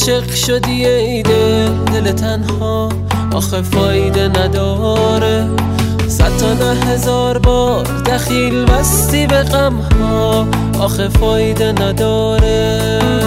عاشق شدی ای دل تنها، آخه فایده نداره. 100 تا نه 1000 بار دخیل بستی به غمها، آخه فایده نداره.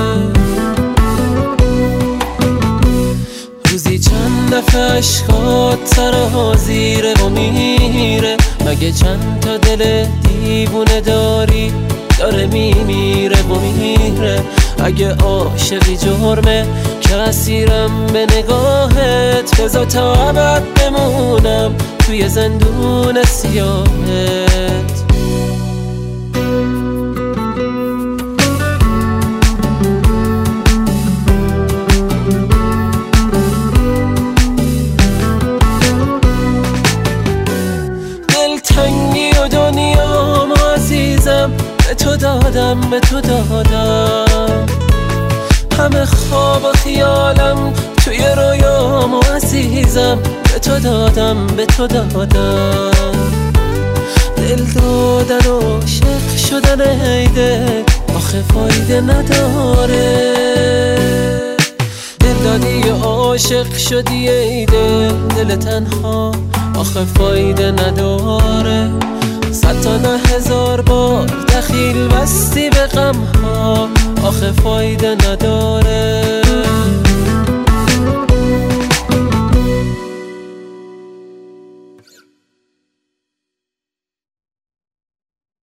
روزی چند دفعه عشقات سرها زیره و میره، مگه چند تا دل دیوونه داری داره میمیره و میره. اگه عاشقی جرمه که اسیرم به نگاهت، بذار تا ابد بمونم توی زندون سیاهت. دلتنگی و دنیام عزیزم به تو دادم، به تو دادم. همه خواب و خیالم توی رویام و عزیزم به تو دادم، به تو دادم. دل دادن و عاشق شدن عیده، آخه فایده نداره. دل دادی و عاشق شدی ای دل تنها، آخه فایده نداره. 100 تا نه 1000 بار دخیل بستی به غمها، آخه فایده نداره.